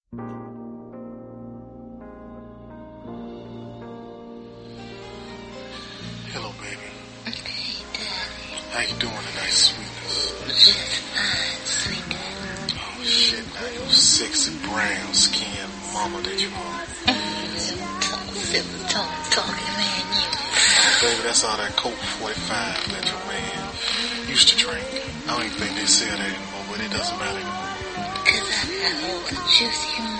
Hello, baby. Hey, Daddy. How you doing tonight, sweetness? Just fine, sweet Daddy. Oh, shit, now you sexy brown skinned mama that you are. Talking man, you. Oh, baby, that's all that Coke 45 that your man used to drink. I don't even think they sell that anymore, but it doesn't matter anymore. 'Cause I got all the juicy